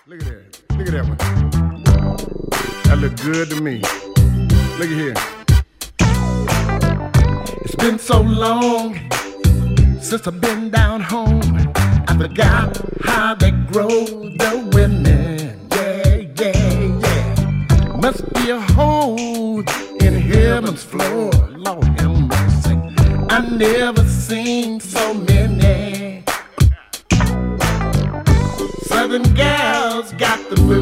Look at that. Look at that one. That look good to me. Look at here. It's been so long since I've been down home. I forgot how they grow the women. Yeah, yeah, yeah. Must be a hole in heaven's floor. Lord have mercy. I never seen so many Southern gals got the blues.